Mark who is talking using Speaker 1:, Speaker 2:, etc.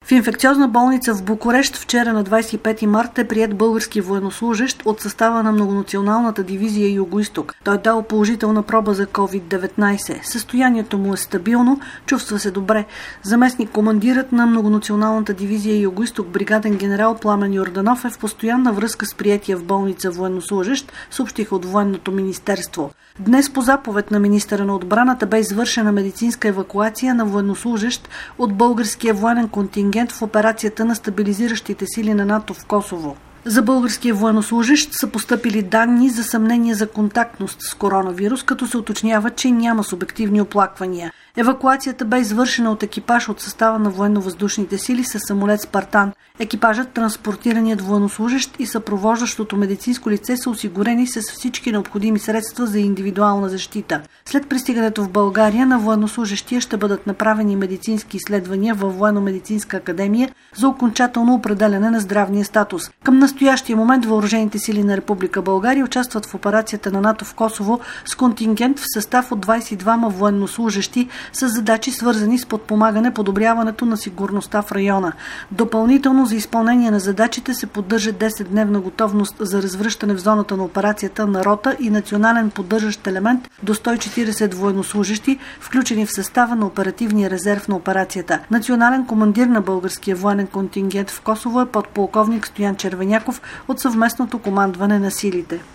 Speaker 1: В инфекциозна болница в Букурещ вчера на 25 март е приет български военнослужещ от състава на многонационалната дивизия Югоизток. Той е дал положителна проба за COVID-19. Състоянието му е стабилно, чувства се добре. Заместник командирът на многонационалната дивизия Югоизток, бригаден генерал Пламен Йорданов, е в постоянна връзка с приетия в болница военнослужещ, съобщиха от Военното министерство. Днес по заповед на министъра на отбраната бе извършена медицинска евакуация на военнослужещ от българския военен контингент в операцията на стабилизиращите сили на НАТО в Косово. За българския военнослужещ са постъпили данни за съмнение за контактност с коронавирус, като се уточнява, че няма субективни оплаквания. Евакуацията бе извършена от екипаж от състава на военно-въздушните сили със самолет «Спартан». Екипажът, транспортираният военнослужещ и съпровождащото медицинско лице са осигурени с всички необходими средства за индивидуална защита. След пристигането в България на военнослужещия ще бъдат направени медицински изследвания във Военно-медицинска академия за окончателно определяне на здравния статус. Към настоящия момент въоръжените сили на Република България участват в операцията на НАТО в Косово с контингент в състав от 22 военнослужещи с задачи, свързани с подпомагане подобряването на сигурността в района. Допълнително за изпълнение на задачите се поддържа 10-дневна готовност за развръщане в зоната на операцията на рота и национален поддържащ елемент до 140 военнослужещи, включени в състава на оперативния резерв на операцията. Национален командир на българския военен контингент в Косово е подполковник Стоян Червеняков от съвместното командване на силите.